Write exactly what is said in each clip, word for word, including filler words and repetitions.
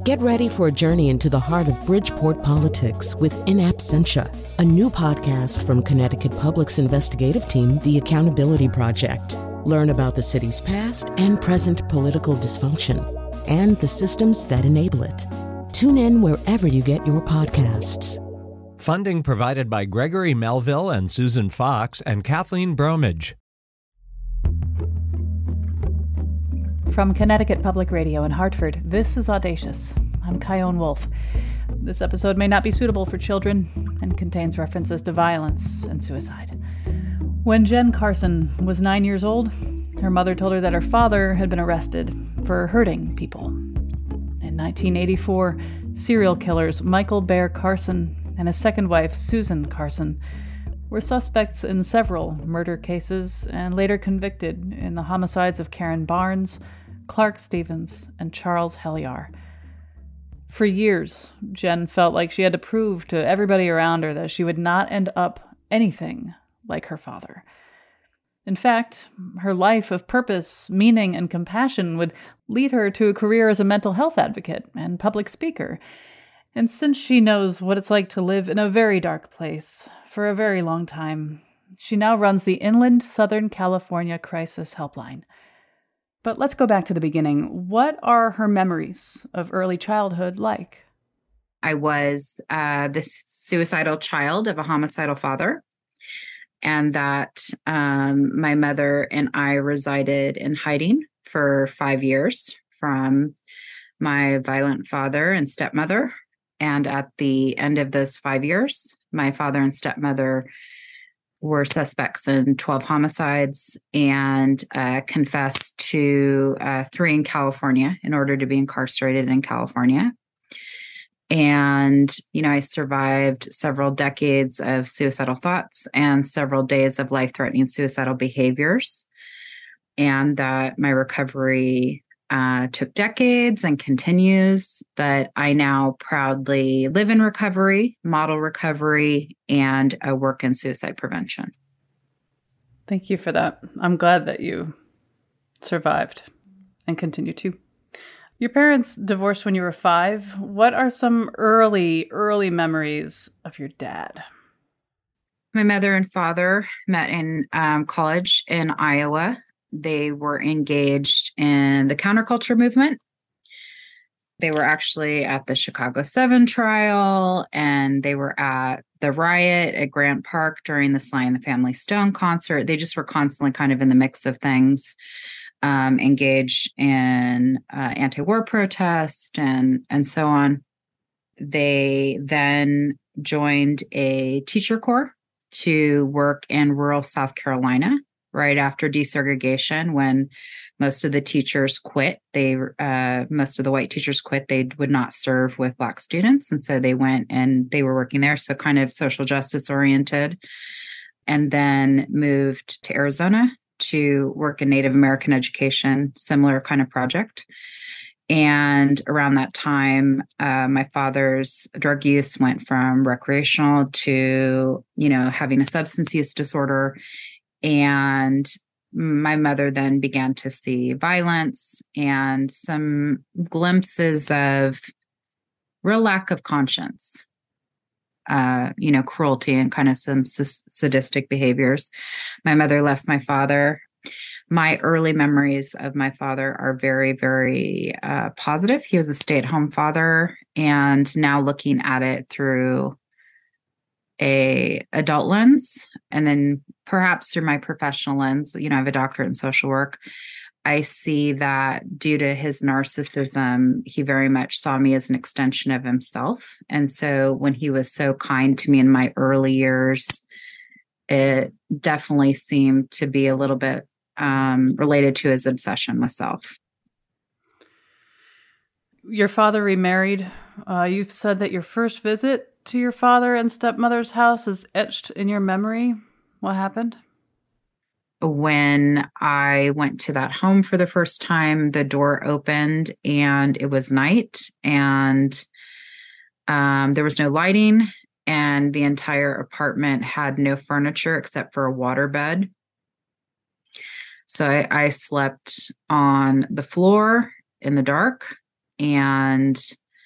Get ready for a journey into the heart of Bridgeport politics with In Absentia, a new podcast from Connecticut Public's investigative team, The Accountability Project. Learn about the city's past and present political dysfunction and the systems that enable it. Tune in wherever you get your podcasts. Funding provided by Gregory Melville and Susan Fox and Kathleen Bromage. From Connecticut Public Radio in Hartford, this is Audacious. I'm Kyone Wolf. This episode may not be suitable for children and contains references to violence and suicide. When Jen Carson was nine years old, her mother told her that her father had been arrested for hurting people. In nineteen eighty-four, serial killers Michael Bear Carson and his second wife, Susan Carson, were suspects in several murder cases and later convicted in the homicides of Karen Barnes, Clark Stevens, and Charles Helliar. For years, Jen felt like she had to prove to everybody around her that she would not end up anything like her father. In fact, her life of purpose, meaning, and compassion would lead her to a career as a mental health advocate and public speaker. And since she knows what it's like to live in a very dark place for a very long time, she now runs the Inland Southern California Crisis Helpline. But let's go back to the beginning. What are her memories of early childhood like? I was uh, the suicidal child of a homicidal father, and that um, my mother and I resided in hiding for five years from my violent father and stepmother. And at the end of those five years, my father and stepmother were suspects in twelve homicides and uh, confessed to uh, three in California in order to be incarcerated in California. And, you know, I survived several decades of suicidal thoughts and several days of life-threatening suicidal behaviors. And that my recovery uh, took decades and continues, but I now proudly live in recovery, model recovery, and uh, work in suicide prevention. Thank you for that. I'm glad that you survived and continue to. Your parents divorced when you were five. What are some early, early memories of your dad? My mother and father met in um, college in Iowa. They were engaged in the counterculture movement. They were actually at the Chicago Seven trial, and they were at the riot at Grant Park during the Sly and the Family Stone concert. They just were constantly kind of in the mix of things, um, engaged in uh, anti-war protest and, and so on. They then joined a teacher corps to work in rural South Carolina right after desegregation, when most of the teachers quit. They, uh, most of the white teachers quit. They would not serve with Black students. And so they went and they were working there. So kind of social justice oriented, and then moved to Arizona to work in Native American education, similar kind of project. And around that time, uh, my father's drug use went from recreational to, you know, having a substance use disorder. And my mother then began to see violence and some glimpses of real lack of conscience, uh, you know, cruelty and kind of some s- sadistic behaviors. My mother left my father. My early memories of my father are very, very uh, positive. He was a stay-at-home father, and now looking at it through a adult lens, and then perhaps through my professional lens, you know, I have a doctorate in social work. I see that due to his narcissism, he very much saw me as an extension of himself. And so when he was so kind to me in my early years, it definitely seemed to be a little bit um, related to his obsession with self. Your father remarried. Uh, you've said that your first visit to your father and stepmother's house is etched in your memory. What happened? When I went to that home for the first time, the door opened and it was night, and um, there was no lighting, and the entire apartment had no furniture except for a waterbed. So I, I slept on the floor in the dark, and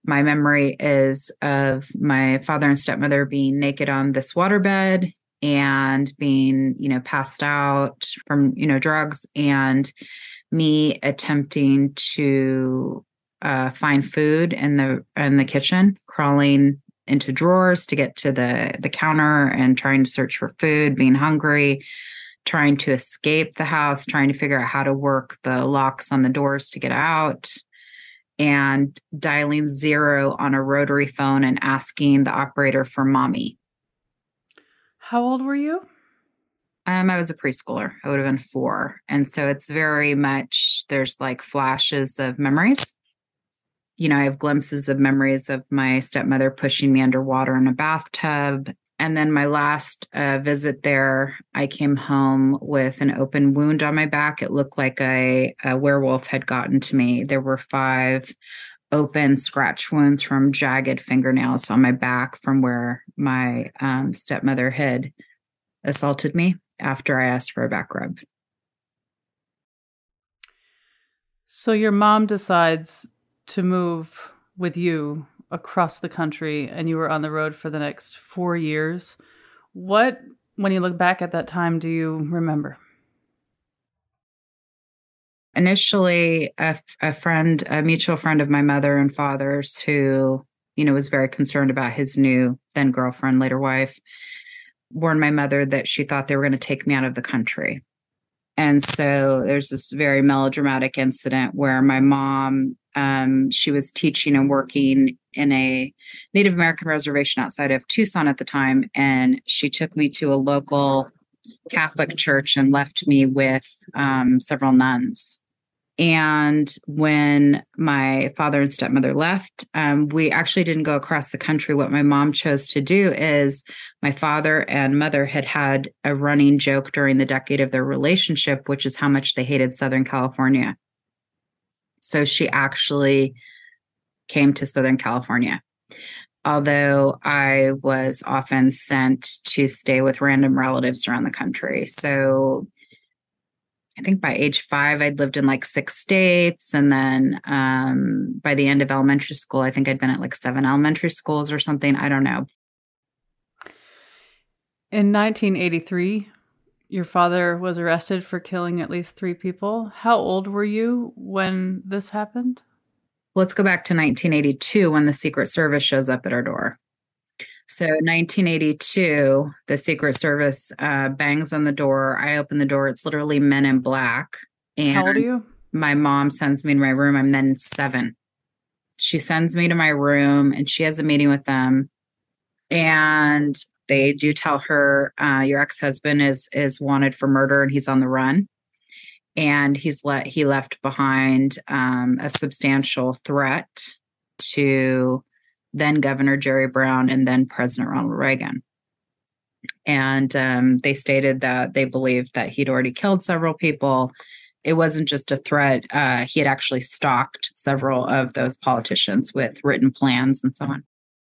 My memory is of my father and stepmother being naked on this waterbed and being, you know, passed out from, you know, drugs, and me attempting to uh, find food in the in the kitchen, crawling into drawers to get to the the counter and trying to search for food, being hungry, trying to escape the house, trying to figure out how to work the locks on the doors to get out, and dialing zero on a rotary phone and asking the operator for mommy. How old were you? Um, I was a preschooler. I would have been four. And so it's very much, there's like flashes of memories. You know, I have glimpses of memories of my stepmother pushing me underwater in a bathtub. And then my last uh, visit there, I came home with an open wound on my back. It looked like a, a werewolf had gotten to me. There were five open scratch wounds from jagged fingernails on my back from where my um, stepmother had assaulted me after I asked for a back rub. So your mom decides to move with you across the country, and you were on the road for the next four years. What, when you look back at that time, do you remember? Initially, a, a friend, a mutual friend of my mother and father's, who, you know, was very concerned about his new then girlfriend, later wife, warned my mother that she thought they were going to take me out of the country. And so there's this very melodramatic incident where my mom, um, she was teaching and working in a Native American reservation outside of Tucson at the time. And she took me to a local Catholic church and left me with um, several nuns. And when my father and stepmother left, um, we actually didn't go across the country. What my mom chose to do is my father and mother had had a running joke during the decade of their relationship, which is how much they hated Southern California. So she actually came to Southern California, although I was often sent to stay with random relatives around the country. So I think by age five, I'd lived in like six states. And then um, by the end of elementary school, I think I'd been at like seven elementary schools or something. I don't know. In nineteen eighty-three, your father was arrested for killing at least three people. How old were you when this happened? Let's go back to nineteen eighty-two when the Secret Service shows up at our door. So nineteen eighty-two, the Secret Service uh, bangs on the door. I open the door. It's literally men in black. And how old are you? My mom sends me to my room. I'm then seven. She sends me to my room and she has a meeting with them. And they do tell her, uh, your ex-husband is is wanted for murder and he's on the run. And he's let he left behind um, a substantial threat to then Governor Jerry Brown and then President Ronald Reagan. And um, they stated that they believed that he'd already killed several people. It wasn't just a threat. Uh, he had actually stalked several of those politicians with written plans and so on.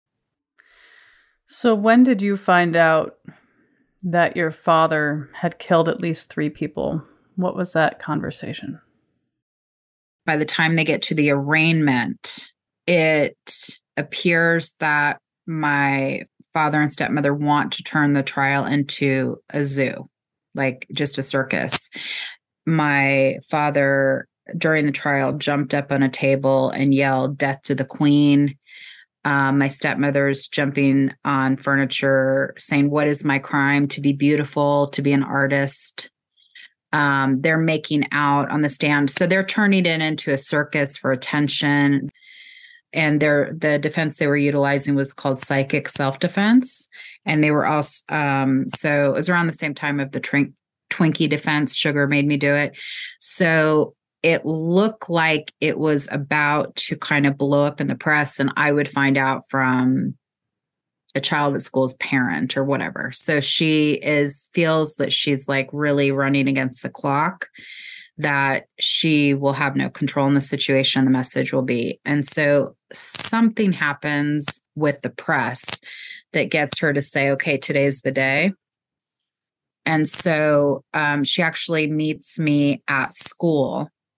So when did you find out that your father had killed at least three people? What was that conversation? By the time they get to the arraignment, it appears that my father and stepmother want to turn the trial into a zoo, like just a circus. My father, during the trial, jumped up on a table and yelled, "Death to the Queen." Um, my stepmother's jumping on furniture, saying, "What is my crime? To be beautiful, to be an artist." Um, they're making out on the stand. So they're turning it into a circus for attention. And their the defense they were utilizing was called psychic self-defense. And they were also, um, so it was around the same time of the Twink, Twinkie defense. Sugar made me do it. So it looked like it was about to kind of blow up in the press. And I would find out from a child at school's parent or whatever. So she is feels that she's like really running against the clock, that she will have no control in the situation, the message will be. And so something happens with the press that gets her to say, okay, today's the day. And so um, she actually meets me at school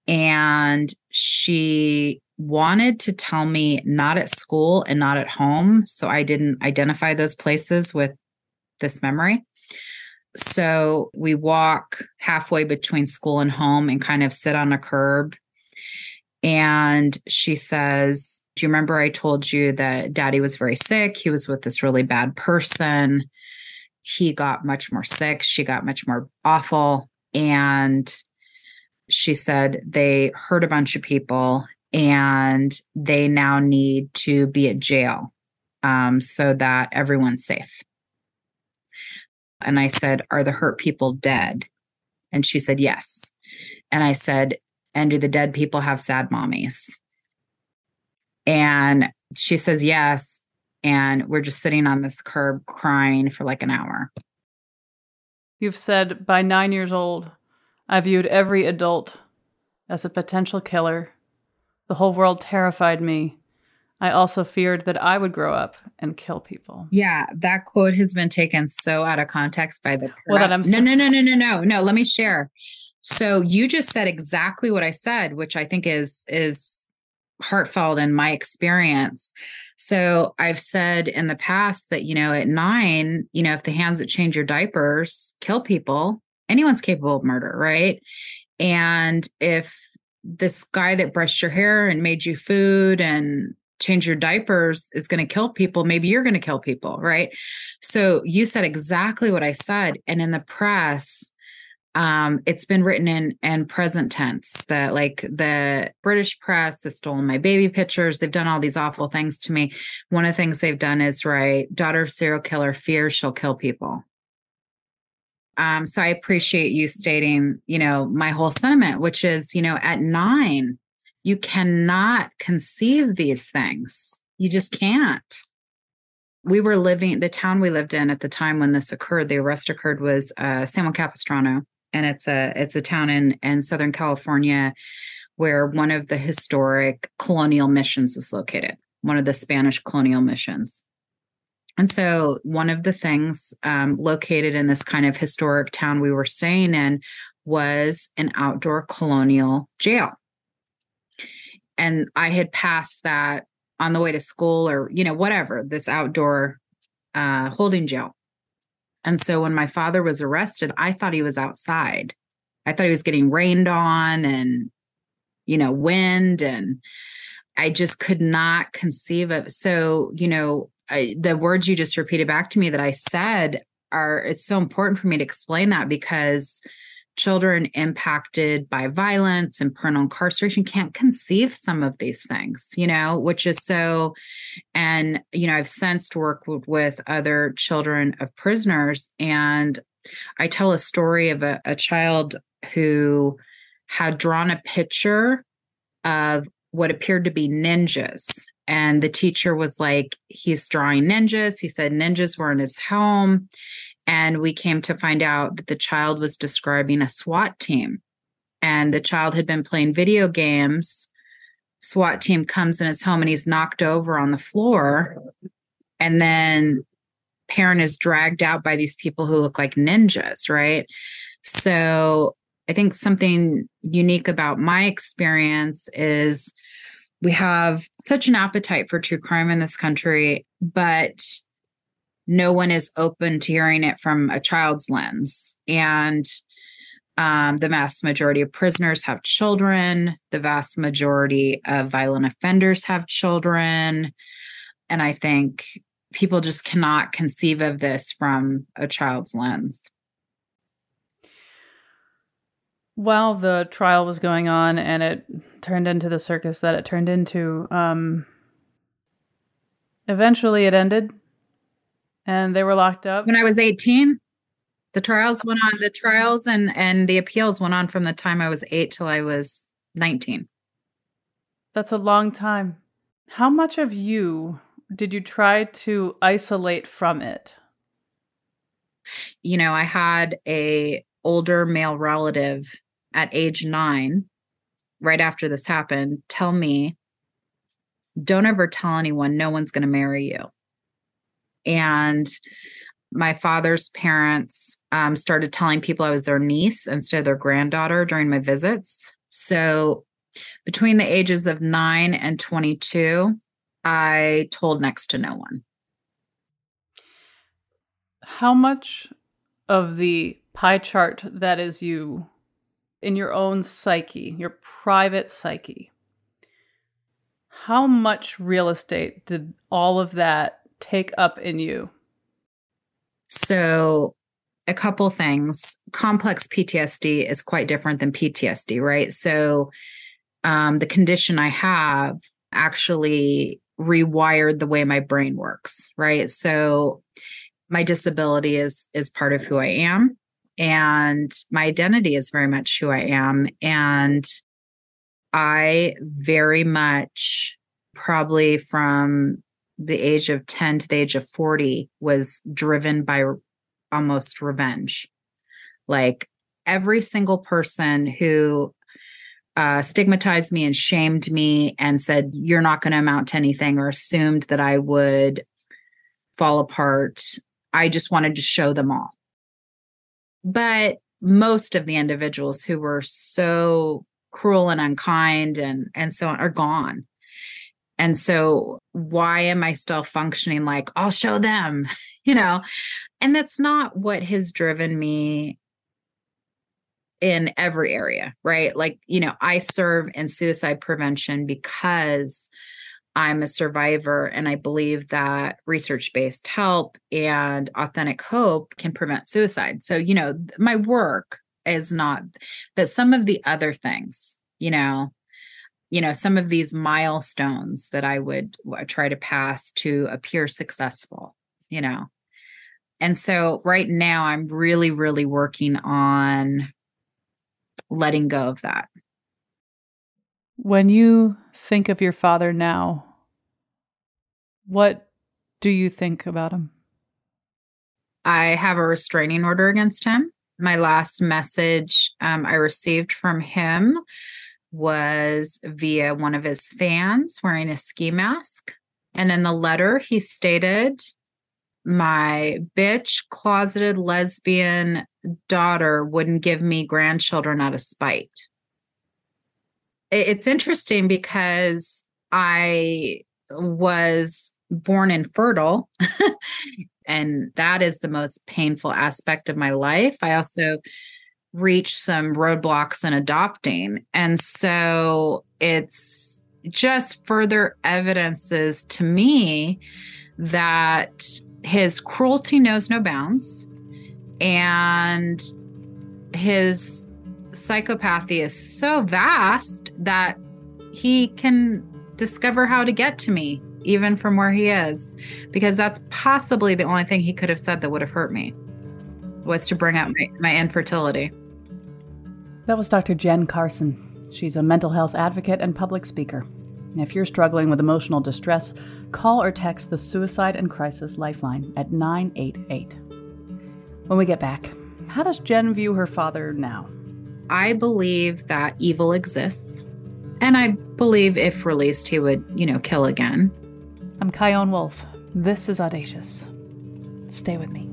And she wanted to tell me not at school and not at home. So I didn't identify those places with this memory. So we walk halfway between school and home and kind of sit on a curb. And she says, do you remember I told you that Daddy was very sick? He was with this really bad person. He got much more sick. She got much more awful. And she said they hurt a bunch of people and they now need to be at jail um, so that everyone's safe. And I said, are the hurt people dead? And she said, yes. And I said, and do the dead people have sad mommies? And she says, yes. And we're just sitting on this curb crying for like an hour. You've said, by nine years old, I viewed every adult as a potential killer. The whole world terrified me. I also feared that I would grow up and kill people. Yeah, that quote has been taken so out of context by the... Well, that I'm so- no, no, no, no, no, no, no. Let me share. So you just said exactly what I said, which I think is is heartfelt in my experience. So I've said in the past that, you know, at nine, you know, if the hands that change your diapers kill people, anyone's capable of murder, right? And if this guy that brushed your hair and made you food and change your diapers is going to kill people, maybe you're going to kill people, right? So you said exactly what I said. And in the press, um, it's been written in, in present tense that like the British press has stolen my baby pictures. They've done all these awful things to me. One of the things they've done is write, daughter of serial killer fears she'll kill people. Um, so I appreciate you stating, you know, my whole sentiment, which is, you know, at nine, you cannot conceive these things. You just can't. We were living, the town we lived in at the time when this occurred, the arrest occurred, was uh, San Juan Capistrano. And it's a, it's a town in, in Southern California where one of the historic colonial missions is located, one of the Spanish colonial missions. And so one of the things um, located in this kind of historic town we were staying in was an outdoor colonial jail. And I had passed that on the way to school or, you know, whatever, this outdoor uh, holding jail. And so when my father was arrested, I thought he was outside. I thought he was getting rained on and, you know, wind. And I just could not conceive of. So, you know, I, the words you just repeated back to me that I said are, it's so important for me to explain that because children impacted by violence and parental incarceration can't conceive some of these things, you know, which is so, and, you know, I've since worked with, with other children of prisoners. And I tell a story of a, a child who had drawn a picture of what appeared to be ninjas. And the teacher was like, he's drawing ninjas. He said ninjas were in his home. And we came to find out that the child was describing a SWAT team. And the child had been playing video games. SWAT team comes in his home and he's knocked over on the floor. And then parent is dragged out by these people who look like ninjas, right? So I think something unique about my experience is we have such an appetite for true crime in this country, but no one is open to hearing it from a child's lens. And um, the vast majority of prisoners have children. The vast majority of violent offenders have children. And I think people just cannot conceive of this from a child's lens. While the trial was going on and it turned into the circus that it turned into, um, eventually it ended. And they were locked up. When I was eighteen, the trials went on, the trials and, and the appeals went on from the time I was eight till I was nineteen. That's a long time. How much of you did you try to isolate from it? You know, I had a older male relative at age nine, right after this happened, tell me, don't ever tell anyone, no one's going to marry you. And my father's parents um, started telling people I was their niece instead of their granddaughter during my visits. So between the ages of nine and twenty-two, I told next to no one. How much of the pie chart that is you in your own psyche, your private psyche, how much real estate did all of that take up in you? So a couple things. Complex P T S D is quite different than P T S D, right? So um, the condition I have actually rewired the way my brain works, right? So my disability is is part of who I am, and my identity is very much who I am. And I very much, probably from the age of ten to the age of forty, was driven by almost revenge. Like every single person who uh, stigmatized me and shamed me and said, you're not going to amount to anything, or assumed that I would fall apart, I just wanted to show them all. But most of the individuals who were so cruel and unkind and, and so on are gone. And so why am I still functioning like, I'll show them, you know? And that's not what has driven me in every area, right? Like, you know, I serve in suicide prevention because I'm a survivor, and I believe that research-based help and authentic hope can prevent suicide. So, you know, my work is not, but some of the other things, you know, you know, some of these milestones that I would try to pass to appear successful, you know. And so right now I'm really, really working on letting go of that. When you think of your father now, what do you think about him? I have a restraining order against him. My last message um, I received from him was via one of his fans wearing a ski mask. And in the letter, he stated, my bitch, closeted lesbian daughter wouldn't give me grandchildren out of spite. It's interesting because I was born infertile, and that is the most painful aspect of my life. I also reached some roadblocks in adopting. And so it's just further evidences to me that his cruelty knows no bounds, and his psychopathy is so vast that he can discover how to get to me, even from where he is, because that's possibly the only thing he could have said that would have hurt me, was to bring up my, my infertility. That was Doctor Jen Carson. She's a mental health advocate and public speaker. And if you're struggling with emotional distress, call or text the Suicide and Crisis Lifeline at nine eight eight. When we get back, how does Jen view her father now? I believe that evil exists, and I believe if released, he would, you know, kill again. I'm Chion Wolf. This is Audacious. Stay with me.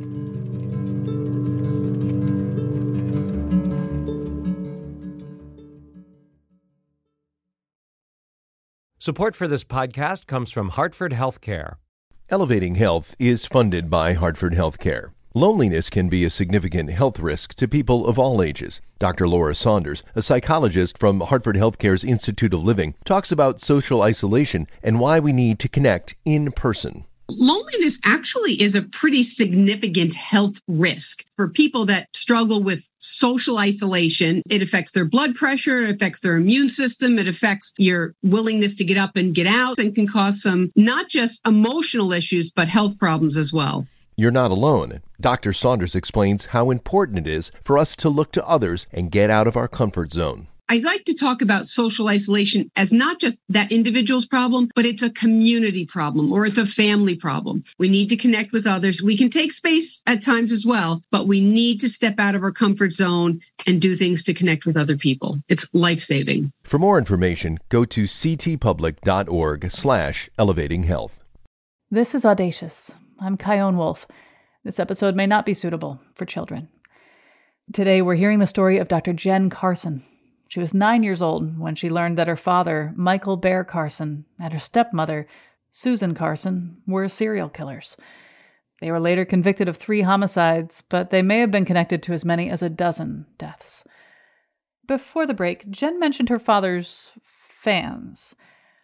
Support for this podcast comes from Hartford Healthcare. Elevating Health is funded by Hartford Healthcare. Loneliness can be a significant health risk to people of all ages. Doctor Laura Saunders, a psychologist from Hartford Healthcare's Institute of Living, talks about social isolation and why we need to connect in person. Loneliness actually is a pretty significant health risk for people that struggle with social isolation. It affects their blood pressure, it affects their immune system, it affects your willingness to get up and get out, and can cause some not just emotional issues, but health problems as well. You're not alone. Doctor Saunders explains how important it is for us to look to others and get out of our comfort zone. I like to talk about social isolation as not just that individual's problem, but it's a community problem or it's a family problem. We need to connect with others. We can take space at times as well, but we need to step out of our comfort zone and do things to connect with other people. It's life-saving. For more information, go to ctpublic.org slash elevating health. This is Audacious. I'm Chion Wolf. This episode may not be suitable for children. Today, we're hearing the story of Doctor Jen Carson. She was nine years old when she learned that her father, Michael Bear Carson, and her stepmother, Susan Carson, were serial killers. They were later convicted of three homicides, but they may have been connected to as many as a dozen deaths. Before the break, Jen mentioned her father's fans.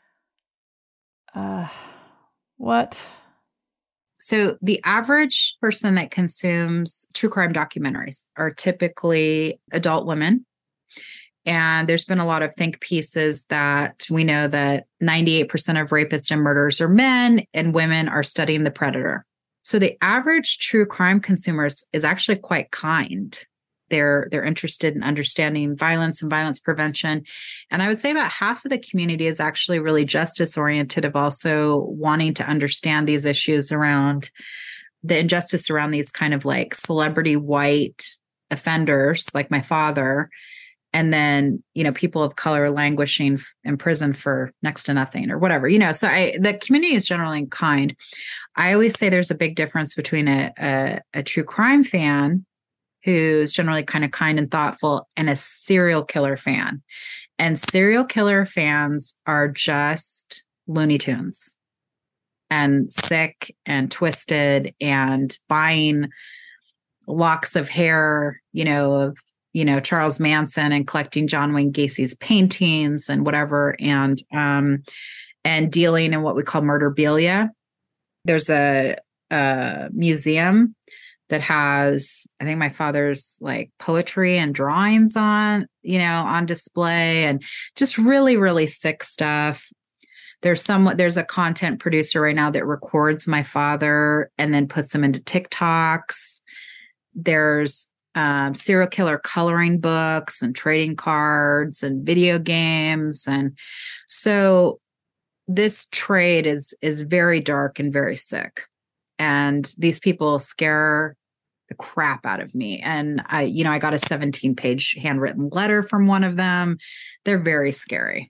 Uh, what? So the average person that consumes true crime documentaries are typically adult women. And there's been a lot of think pieces that we know that ninety-eight percent of rapists and murderers are men, and women are studying the predator. So the average true crime consumers is actually quite kind. They're they're interested in understanding violence and violence prevention. And I would say about half of the community is actually really justice oriented, of also wanting to understand these issues around the injustice around these kind of like celebrity white offenders like my father. And then, you know, people of color languishing in prison for next to nothing or whatever, you know, so I, the community is generally kind. I always say there's a big difference between a, a, a true crime fan who's generally kind of kind and thoughtful and a serial killer fan. And serial killer fans are just Looney Tunes and sick and twisted and buying locks of hair, you know, of you know, Charles Manson and collecting John Wayne Gacy's paintings and whatever, and um, and dealing in what we call murderabilia. There's a, a museum that has, I think my father's like poetry and drawings on, you know, on display, and just really, really sick stuff. There's some, there's a content producer right now that records my father and then puts them into TikToks. There's Um, serial killer coloring books and trading cards and video games. And so this trade is, is very dark and very sick. And these people scare the crap out of me. And I, you know, I got a seventeen page handwritten letter from one of them. They're very scary.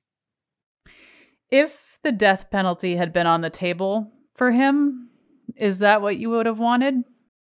If the death penalty had been on the table for him, is that what you would have wanted?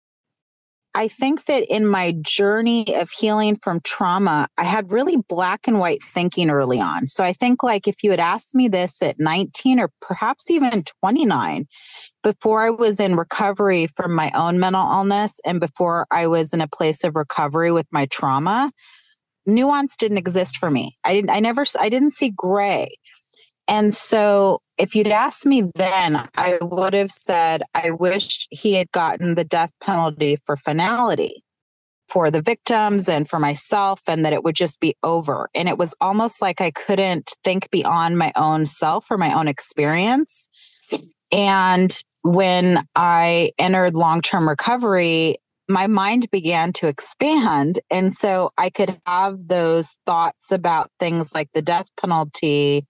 I think that in my journey of healing from trauma, I had really black and white thinking early on. So I think like if you had asked me this at nineteen or perhaps even twenty-nine, before I was in recovery from my own mental illness and before I was in a place of recovery with my trauma, nuance didn't exist for me. I didn't, I never, I didn't see gray. And so if you'd asked me then, I would have said, I wish he had gotten the death penalty for finality for the victims and for myself, and that it would just be over. And it was almost like I couldn't think beyond my own self or my own experience. And when I entered long-term recovery, my mind began to expand. And so I could have those thoughts about things like the death penalty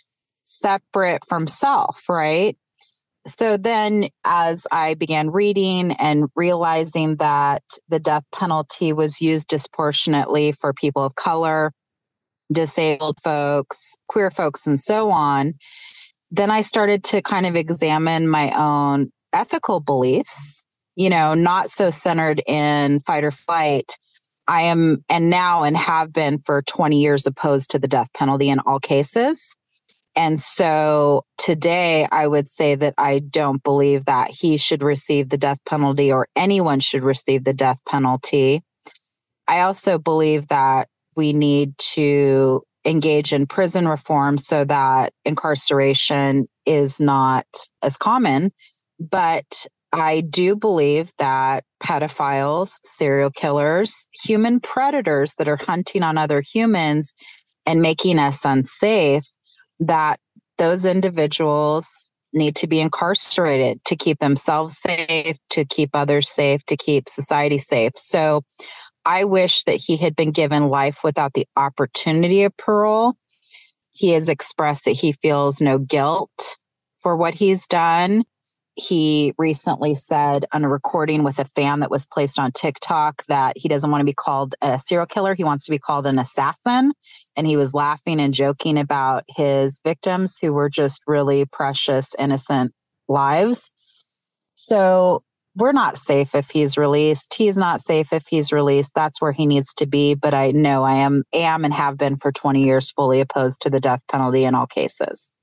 separate from self, right? So then as I began reading and realizing that the death penalty was used disproportionately for people of color, disabled folks, queer folks, and so on, then I started to kind of examine my own ethical beliefs, you know, not so centered in fight or flight. I am, and now and have been for twenty years, opposed to the death penalty in all cases. And so today I would say that I don't believe that he should receive the death penalty or anyone should receive the death penalty. I also believe that we need to engage in prison reform so that incarceration is not as common. But I do believe that pedophiles, serial killers, human predators that are hunting on other humans and making us unsafe, that those individuals need to be incarcerated to keep themselves safe, to keep others safe, to keep society safe. So I wish that he had been given life without the opportunity of parole. He has expressed that he feels no guilt for what he's done. He recently said on a recording with a fan that was placed on TikTok that he doesn't want to be called a serial killer. He wants to be called an assassin. And he was laughing and joking about his victims who were just really precious, innocent lives. So we're not safe if he's released. He's not safe if he's released. That's where he needs to be. But I know I am, am and have been for twenty years fully opposed to the death penalty in all cases.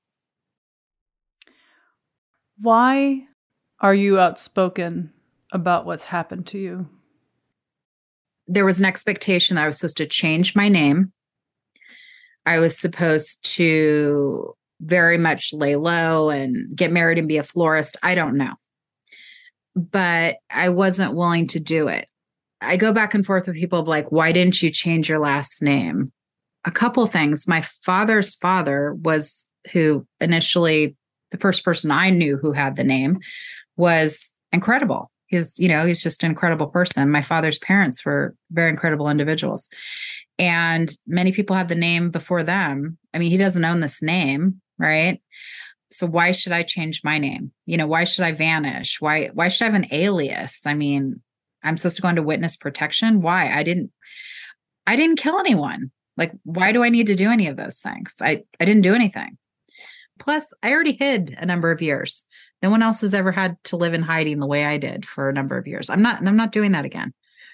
Why are you outspoken about what's happened to you? There was an expectation that I was supposed to change my name. I was supposed to very much lay low and get married and be a florist. I don't know. But I wasn't willing to do it. I go back and forth with people of like, why didn't you change your last name? A couple things. My father's father was who initially, the first person I knew who had the name, was incredible. He was, you know, he's just an incredible person. My father's parents were very incredible individuals. And many people had the name before them. I mean, he doesn't own this name, right? So why should I change my name? You know, why should I vanish? Why, why should I have an alias? I mean, I'm supposed to go into witness protection. Why? I didn't, I didn't kill anyone. Like, why do I need to do any of those things? I, I didn't do anything. Plus, I already hid a number of years. No one else has ever had to live in hiding the way I did for a number of years. I'm not, I'm not doing that again.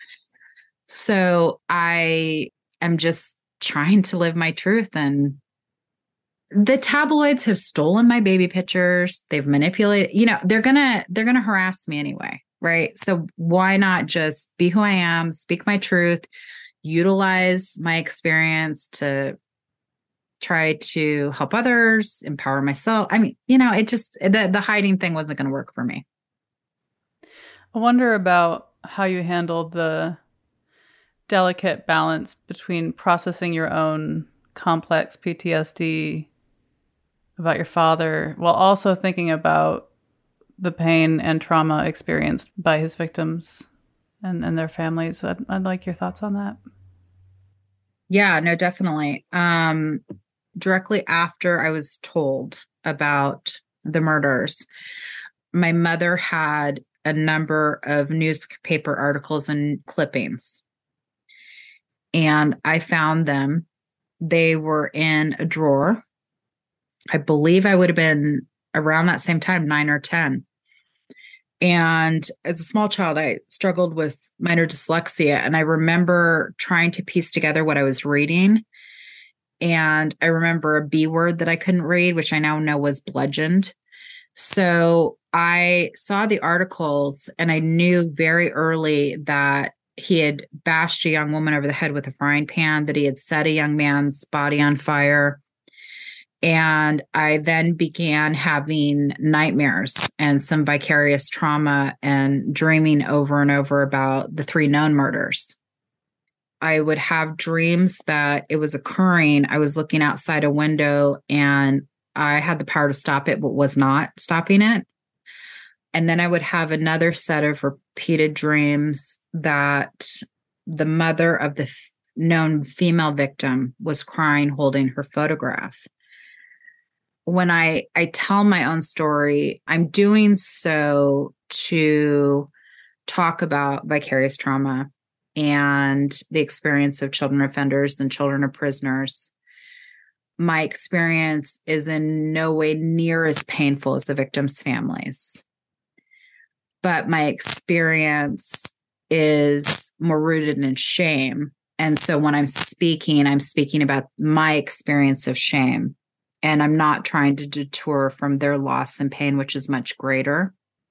So I am just trying to live my truth. And the tabloids have stolen my baby pictures. They've manipulated, you know, they're going to, they're going to harass me anyway. Right. So why not just be who I am, speak my truth, utilize my experience to try to help others, empower myself. I mean, you know, it just, the, the hiding thing wasn't going to work for me. I wonder about how you handled the delicate balance between processing your own complex P T S D about your father while also thinking about the pain and trauma experienced by his victims and, and their families. I'd, I'd like your thoughts on that. Yeah, no, definitely. Um, directly after I was told about the murders, my mother had a number of newspaper articles and clippings, and I found them. They were in a drawer. I believe I would have been around that same time, nine or ten. And as a small child, I struggled with minor dyslexia. And I remember trying to piece together what I was reading. And I remember a B word that I couldn't read, which I now know was bludgeoned. So I saw the articles and I knew very early that he had bashed a young woman over the head with a frying pan, that he had set a young man's body on fire. And I then began having nightmares and some vicarious trauma and dreaming over and over about the three known murders. I would have dreams that it was occurring. I was looking outside a window and I had the power to stop it, but was not stopping it. And then I would have another set of repeated dreams that the mother of the f- known female victim was crying, holding her photograph. When I, I tell my own story, I'm doing so to talk about vicarious trauma and the experience of children offenders and children of prisoners. My experience is in no way near as painful as the victims' families. But my experience is more rooted in shame. And so when I'm speaking, I'm speaking about my experience of shame. And I'm not trying to detour from their loss and pain, which is much greater.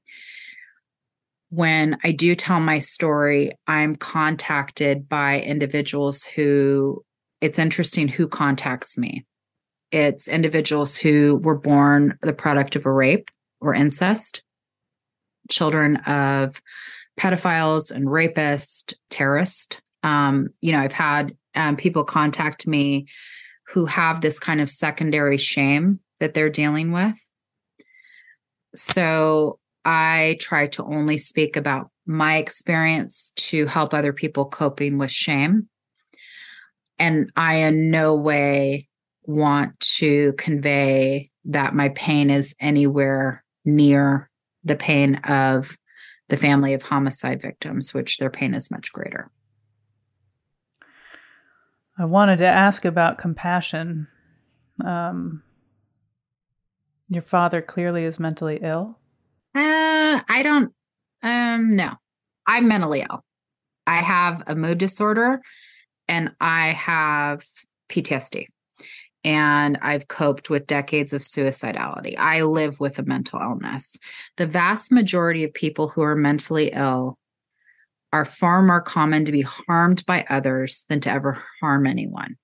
When I do tell my story, I'm contacted by individuals who, it's interesting who contacts me. It's individuals who were born the product of a rape or incest, children of pedophiles and rapists, terrorists. Um, you know, I've had um, people contact me who have this kind of secondary shame that they're dealing with. So I try to only speak about my experience to help other people coping with shame. And I in no way want to convey that my pain is anywhere near the pain of the family of homicide victims, which their pain is much greater. I wanted to ask about compassion. Um, your father clearly is mentally ill. Uh, I don't, Um, no, I'm mentally ill. I have a mood disorder and I have P T S D. And I've coped with decades of suicidality. I live with a mental illness. The vast majority of people who are mentally ill are far more common to be harmed by others than to ever harm anyone.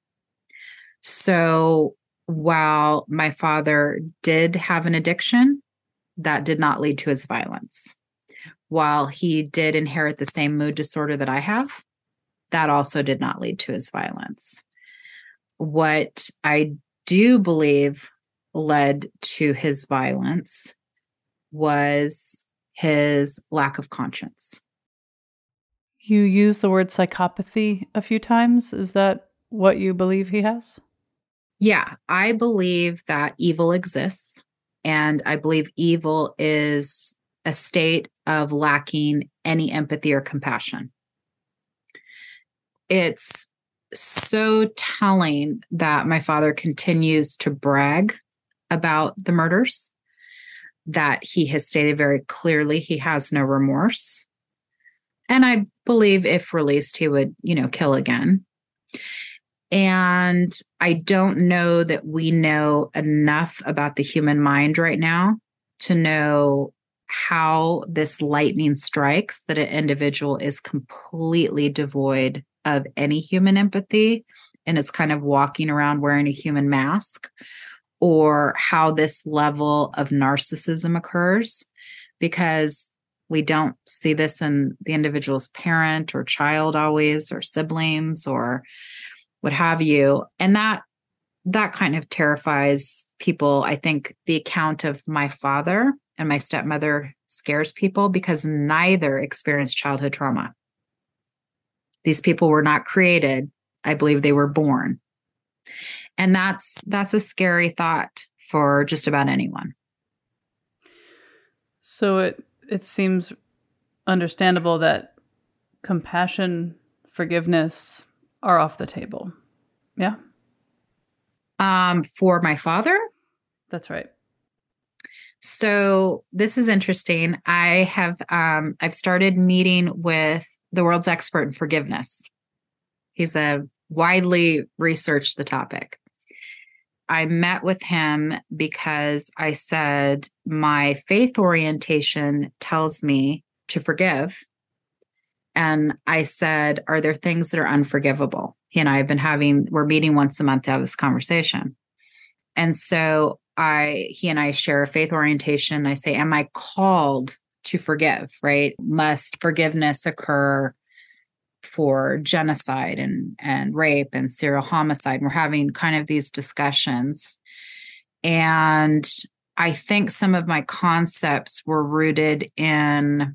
So while my father did have an addiction, that did not lead to his violence. While he did inherit the same mood disorder that I have, that also did not lead to his violence. What I do believe led to his violence was his lack of conscience. You use the word psychopathy a few times. Is that what you believe he has? Yeah, I believe that evil exists, and I believe evil is a state of lacking any empathy or compassion. It's so telling that my father continues to brag about the murders, that he has stated very clearly he has no remorse. And I believe if released, he would, you know, kill again. And I don't know that we know enough about the human mind right now to know how this lightning strikes that an individual is completely devoid of any human empathy and is kind of walking around wearing a human mask, or how this level of narcissism occurs, because we don't see this in the individual's parent or child always, or siblings or what have you. And that that kind of terrifies people. I think the account of my father and my stepmother scares people because neither experienced childhood trauma. These people were not created. I believe they were born. And that's that's a scary thought for just about anyone. So it it seems understandable that compassion, forgiveness are off the table. Yeah? Um, for my father? That's right. So this is interesting. I have um, I've started meeting with the world's expert in forgiveness. He's a widely researched the topic. I met with him because I said my faith orientation tells me to forgive. And I said, are there things that are unforgivable? He and I have been having, we're meeting once a month to have this conversation. And so I, he and I share a faith orientation. I say, am I called to forgive, right? Must forgiveness occur for genocide and, and rape and serial homicide? And we're having kind of these discussions. And I think some of my concepts were rooted in,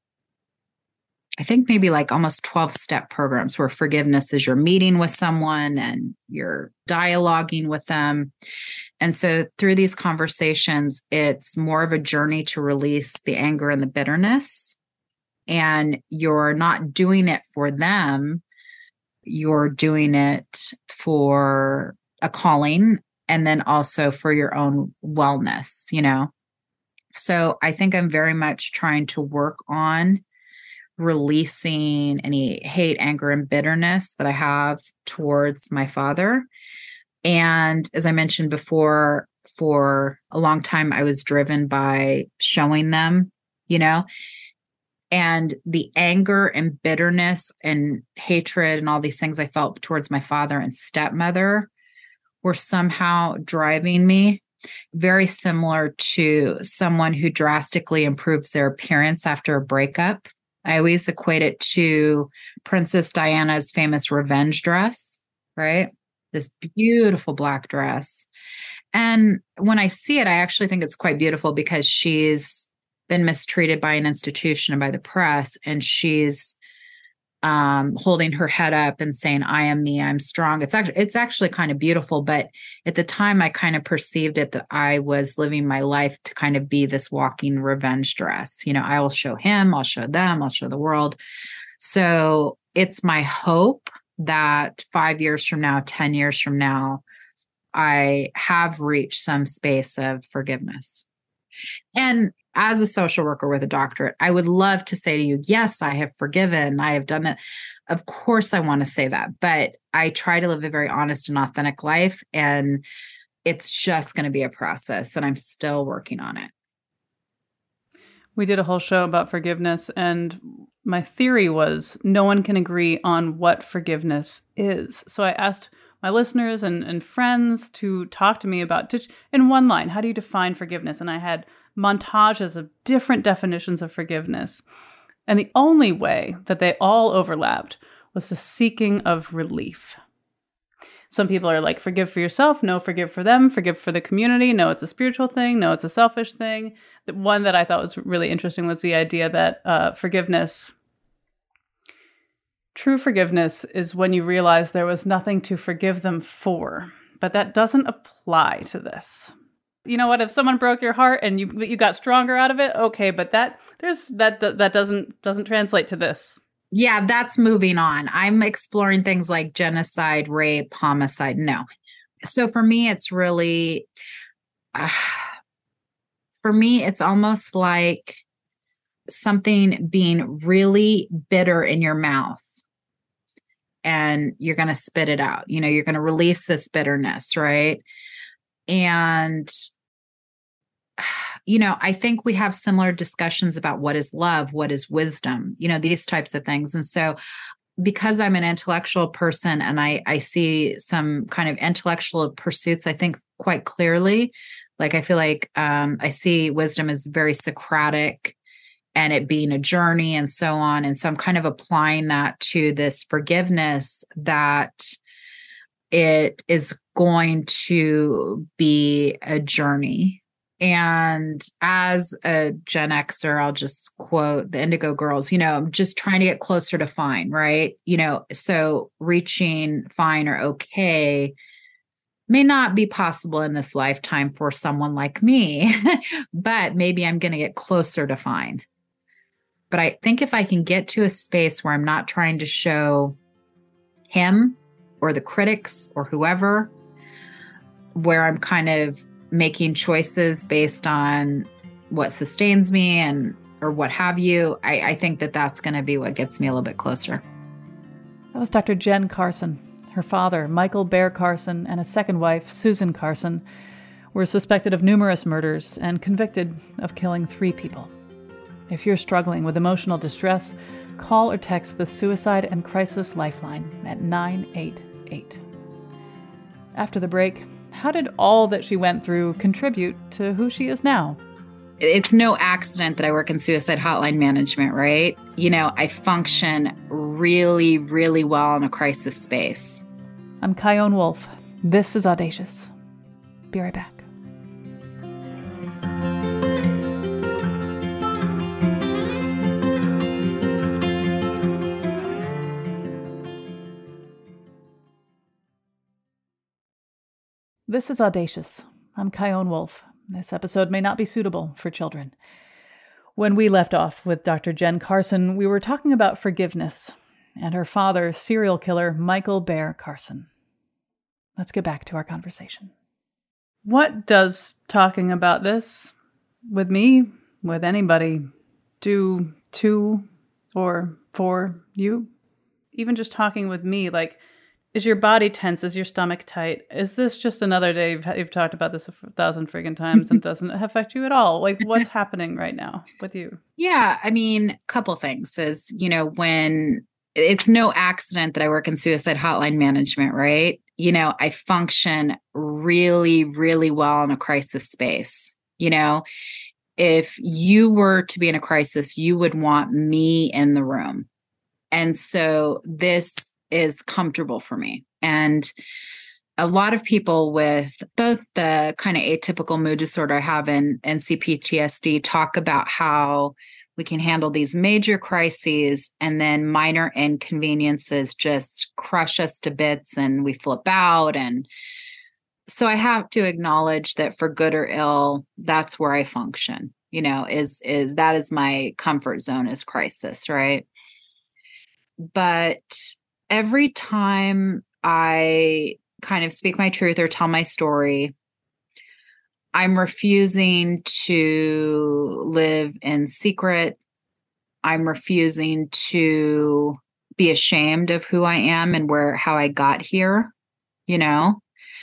I think maybe like almost twelve step programs where forgiveness is you're meeting with someone and you're dialoguing with them. And so through these conversations, it's more of a journey to release the anger and the bitterness. And you're not doing it for them. You're doing it for a calling and then also for your own wellness, you know? So I think I'm very much trying to work on releasing any hate, anger, and bitterness that I have towards my father. And as I mentioned before, for a long time, I was driven by showing them, you know, and the anger and bitterness and hatred and all these things I felt towards my father and stepmother were somehow driving me. Very similar to someone who drastically improves their appearance after a breakup. I always equate it to Princess Diana's famous revenge dress, right? This beautiful black dress. And when I see it, I actually think it's quite beautiful because she's been mistreated by an institution and by the press, and she's um, holding her head up and saying, I am me, I'm strong. It's actually, it's actually kind of beautiful. But at the time, I kind of perceived it that I was living my life to kind of be this walking revenge dress. You know, I will show him, I'll show them, I'll show the world. So it's my hope that five years from now, ten years from now, I have reached some space of forgiveness. And as a social worker with a doctorate, I would love to say to you, yes, I have forgiven. I have done that. Of course, I want to say that, but I try to live a very honest and authentic life. And it's just going to be a process, and I'm still working on it. We did a whole show about forgiveness, and my theory was no one can agree on what forgiveness is. So I asked my listeners and, and friends to talk to me about, to, in one line, how do you define forgiveness? And I had montages of different definitions of forgiveness. And the only way that they all overlapped was the seeking of relief. Some people are like, forgive for yourself. No, forgive for them. Forgive for the community. No, it's a spiritual thing. No, it's a selfish thing. The one that I thought was really interesting was the idea that uh, forgiveness, true forgiveness is when you realize there was nothing to forgive them for. But that doesn't apply to this. You know what? If someone broke your heart and you you got stronger out of it, okay. But that there's that that doesn't doesn't translate to this. Yeah, that's moving on. I'm exploring things like genocide, rape, homicide. No. So for me, it's really, uh, for me, it's almost like something being really bitter in your mouth and you're going to spit it out. You know, you're going to release this bitterness, right? And you know, I think we have similar discussions about what is love, what is wisdom, you know, these types of things. And so because I'm an intellectual person and I, I see some kind of intellectual pursuits, I think quite clearly, like I feel like um, I see wisdom as very Socratic and it being a journey and so on. And so I'm kind of applying that to this forgiveness, that it is going to be a journey. And as a Gen Xer, I'll just quote the Indigo Girls, you know, I'm just trying to get closer to fine, right? You know, so reaching fine or okay may not be possible in this lifetime for someone like me, but maybe I'm going to get closer to fine. But I think if I can get to a space where I'm not trying to show him or the critics or whoever, where I'm kind of making choices based on what sustains me and or what have you, I, I think that that's going to be what gets me a little bit closer. That was Doctor Jen Carson. Her father, Michael Bear Carson, and his second wife, Susan Carson, were suspected of numerous murders and convicted of killing three people. If you're struggling with emotional distress, call or text the Suicide and Crisis Lifeline at nine eight eight. After the break, how did all that she went through contribute to who she is now? It's no accident that I work in suicide hotline management, right? You know, I function really, really well in a crisis space. I'm Chion Wolf. This is Audacious. Be right back. This is Audacious. I'm Chion Wolf. This episode may not be suitable for children. When we left off with Doctor Jen Carson, we were talking about forgiveness and her father, serial killer Michael Bear Carson. Let's get back to our conversation. What does talking about this with me, with anybody, do to or for you? Even just talking with me, like, is your body tense? Is your stomach tight? Is this just another day? You've, you've talked about this a thousand friggin' times and doesn't affect you at all. Like, what's happening right now with you? Yeah, I mean, a couple things is, you know, when it's no accident that I work in suicide hotline management, right? You know, I function really, really well in a crisis space. You know, if you were to be in a crisis, you would want me in the room. And so this is comfortable for me. And a lot of people with both the kind of atypical mood disorder I have and, and C P T S D talk about how we can handle these major crises and then minor inconveniences just crush us to bits and we flip out. And so I have to acknowledge that for good or ill, that's where I function, you know, is, is that is my comfort zone is crisis, right? But every time I kind of speak my truth or tell my story, I'm refusing to live in secret. I'm refusing to be ashamed of who I am and where, how I got here, you know?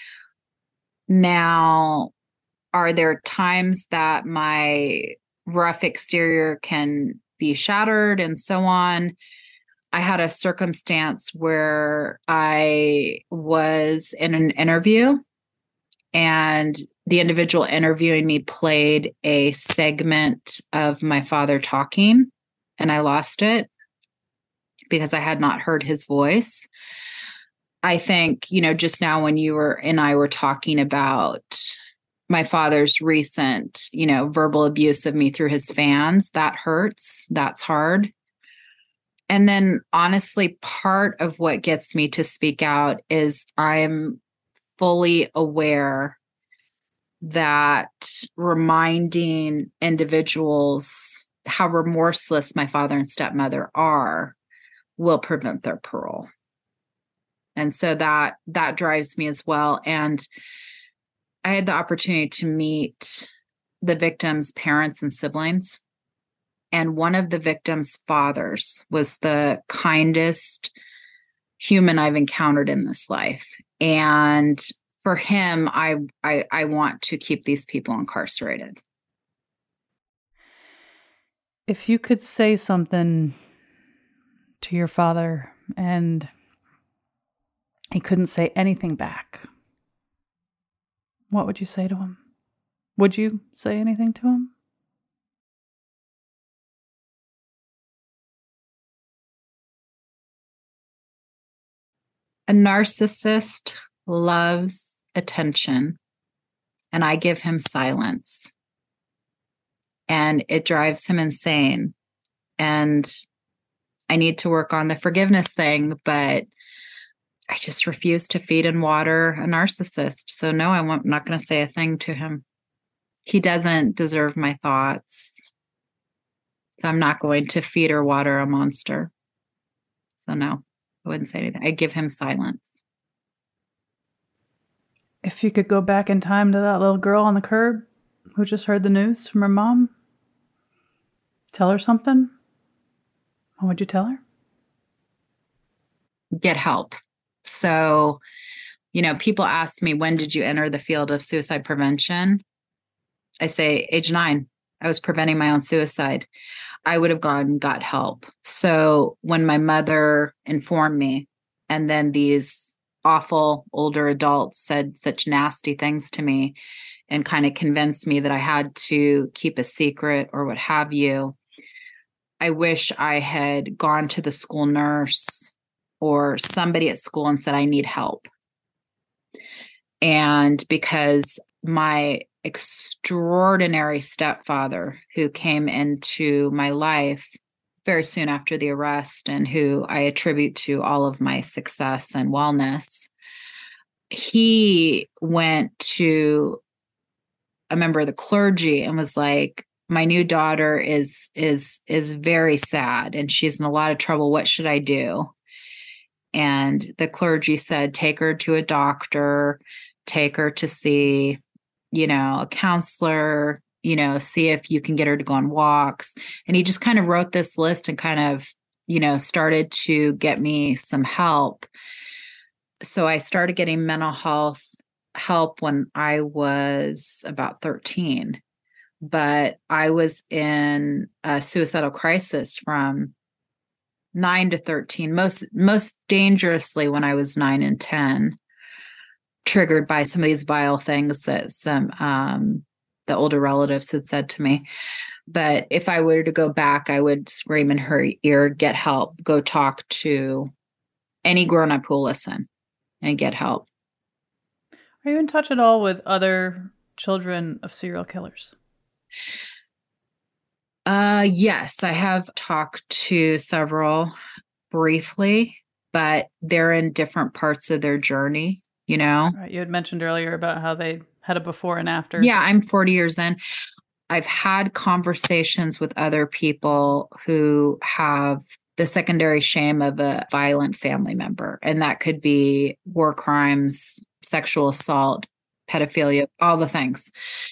Now, are there times that my rough exterior can be shattered and so on? I had a circumstance where I was in an interview and the individual interviewing me played a segment of my father talking, and I lost it because I had not heard his voice. I think, you know, just now when you were and I were talking about my father's recent, you know, verbal abuse of me through his fans, that hurts. That's hard. And then honestly, part of what gets me to speak out is I'm fully aware that reminding individuals how remorseless my father and stepmother are will prevent their parole. And so that that drives me as well. And I had the opportunity to meet the victims' parents and siblings. And one of the victims' fathers was the kindest human I've encountered in this life. And for him, I, I, I want to keep these people incarcerated. If you could say something to your father and he couldn't say anything back, what would you say to him? Would you say anything to him? A narcissist loves attention, and I give him silence. And it drives him insane. And I need to work on the forgiveness thing, but I just refuse to feed and water a narcissist. So no, I'm not going to say a thing to him. He doesn't deserve my thoughts. So I'm not going to feed or water a monster. So no, I wouldn't say anything. I give him silence. If you could go back in time to that little girl on the curb who just heard the news from her mom, tell her something, what would you tell her? Get help. So, you know, people ask me, when did you enter the field of suicide prevention? I say age nine. I was preventing my own suicide. I would have gone and got help. So when my mother informed me, and then these awful older adults said such nasty things to me and kind of convinced me that I had to keep a secret or what have you, I wish I had gone to the school nurse or somebody at school and said, I need help. And because my extraordinary stepfather, who came into my life very soon after the arrest and who I attribute to all of my success and wellness, he went to a member of the clergy and was like, my new daughter is is is very sad and she's in a lot of trouble. What should I do? And the clergy said, take her to a doctor, take her to see, you know, a counselor, you know, see if you can get her to go on walks. And he just kind of wrote this list and kind of, you know, started to get me some help. So I started getting mental health help when I was about thirteen. But I was in a suicidal crisis from nine to thirteen, most most dangerously when I was nine and ten, triggered by some of these vile things that some um, the older relatives had said to me. But if I were to go back, I would scream in her ear, get help, go talk to any grown-up who will listen and get help. Are you in touch at all with other children of serial killers? Uh, yes, I have talked to several briefly, but they're in different parts of their journey, you know? Right. You had mentioned earlier about how they had a before and after. Yeah, I'm forty years in. I've had conversations with other people who have the secondary shame of a violent family member, and that could be war crimes, sexual assault, pedophilia, all the things.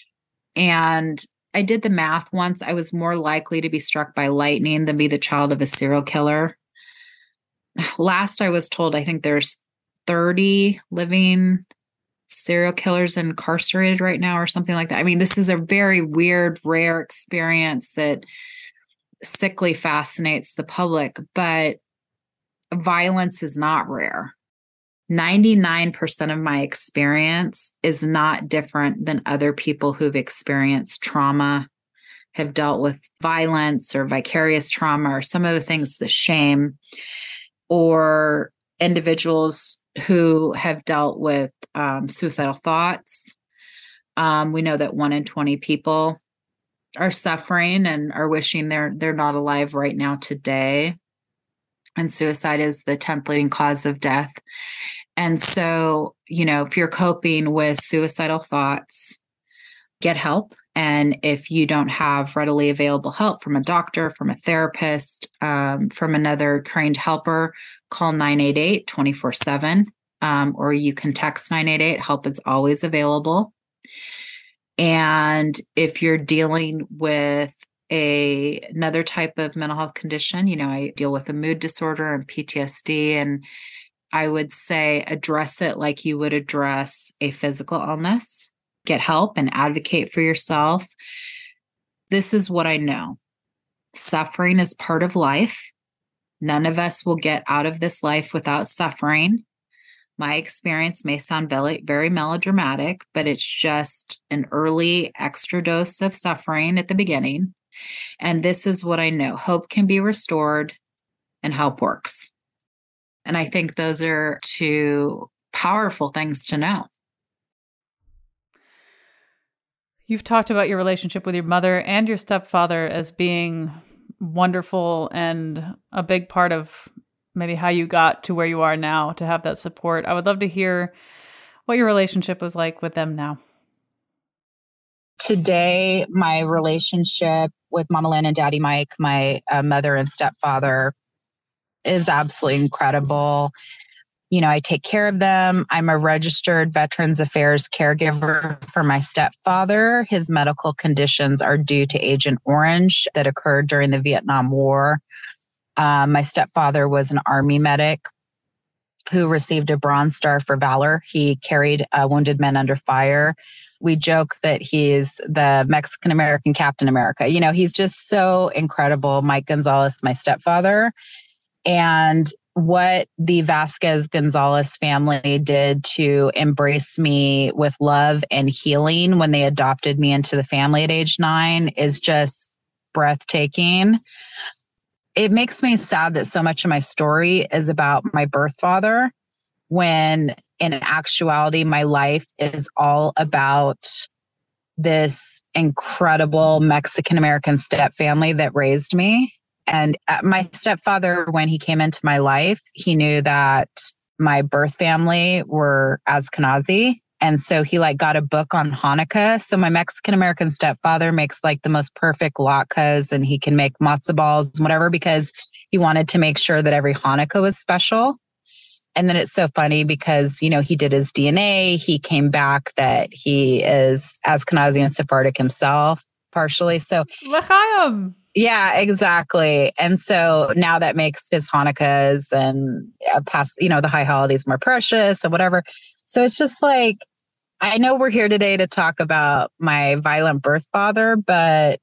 And I did the math once. I was more likely to be struck by lightning than be the child of a serial killer. Last I was told, I think there's thirty living serial killers incarcerated right now or something like that. I mean, this is a very weird, rare experience that sickly fascinates the public, but violence is not rare. ninety-nine percent of my experience is not different than other people who've experienced trauma, have dealt with violence or vicarious trauma or some of the things, the shame, or individuals who have dealt with um, suicidal thoughts. Um, we know that one in twenty people are suffering and are wishing they're they're not alive right now today. And suicide is the tenth leading cause of death. And so, you know, if you're coping with suicidal thoughts, get help. And if you don't have readily available help from a doctor, from a therapist, um, from another trained helper, call nine eight eight twenty-four seven, um, or you can text nine eight eight. Help is always available. And if you're dealing with a, another type of mental health condition, you know, I deal with a mood disorder and P T S D, and I would say address it like you would address a physical illness. Get help and advocate for yourself. This is what I know. Suffering is part of life. None of us will get out of this life without suffering. My experience may sound very, very melodramatic, but it's just an early extra dose of suffering at the beginning. And this is what I know. Hope can be restored and help works. And I think those are two powerful things to know. You've talked about your relationship with your mother and your stepfather as being wonderful and a big part of maybe how you got to where you are now, to have that support. I would love to hear what your relationship was like with them now. Today, my relationship with Mama Lynn and Daddy Mike, my uh, mother and stepfather, is absolutely incredible. You know, I take care of them. I'm a registered Veterans Affairs caregiver for my stepfather. His medical conditions are due to Agent Orange that occurred during the Vietnam War. Um, my stepfather was an Army medic who received a Bronze Star for Valor. He carried uh, wounded men under fire. We joke that he's the Mexican-American Captain America. You know, he's just so incredible. Mike Gonzalez, my stepfather. And what the Vasquez Gonzalez family did to embrace me with love and healing when they adopted me into the family at age nine is just breathtaking. It makes me sad that so much of my story is about my birth father, when in actuality, my life is all about this incredible Mexican-American step family that raised me. And my stepfather, when he came into my life, he knew that my birth family were Ashkenazi. And so he like got a book on Hanukkah. So my Mexican-American stepfather makes like the most perfect latkes, and he can make matzo balls and whatever, because he wanted to make sure that every Hanukkah was special. And then it's so funny because, you know, he did his D N A. He came back that he is Ashkenazi and Sephardic himself, partially. So L'chaim. Yeah, exactly. And so now that makes his Hanukkahs and uh, past, you know, the high holidays more precious and whatever. So it's just like, I know we're here today to talk about my violent birth father, but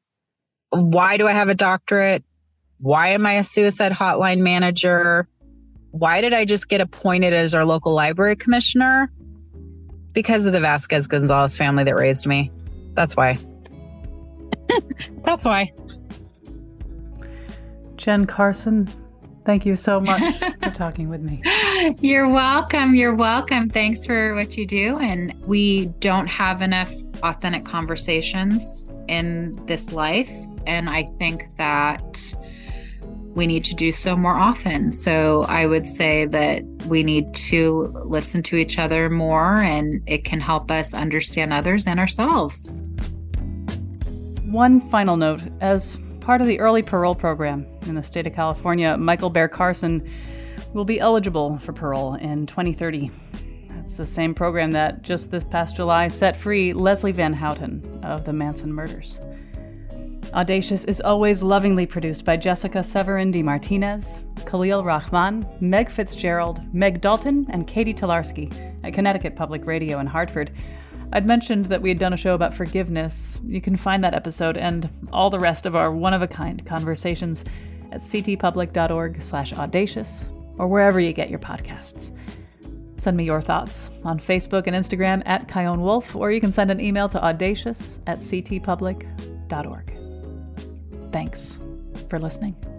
why do I have a doctorate? Why am I a suicide hotline manager? Why did I just get appointed as our local library commissioner? Because of the Vasquez Gonzalez family that raised me. That's why. That's why. Jen Carson, thank you so much for talking with me. You're welcome. You're welcome. Thanks for what you do. And we don't have enough authentic conversations in this life. And I think that we need to do so more often. So I would say that we need to listen to each other more, and it can help us understand others and ourselves. One final note, as part of the early parole program in the state of California, Michael Bear Carson will be eligible for parole in twenty thirty. It's the same program that just this past July set free Leslie Van Houten of the Manson murders. Audacious is always lovingly produced by Jessica Severin de Martinez, Khalil Rahman, Meg Fitzgerald, Meg Dalton, and Katie Tolarski at Connecticut Public Radio in Hartford. I'd mentioned that we had done a show about forgiveness. You can find that episode and all the rest of our one-of-a-kind conversations at ctpublic.org slash audacious or wherever you get your podcasts. Send me your thoughts on Facebook and Instagram at Chion Wolf, or you can send an email to audacious at ctpublic dot org. Thanks for listening.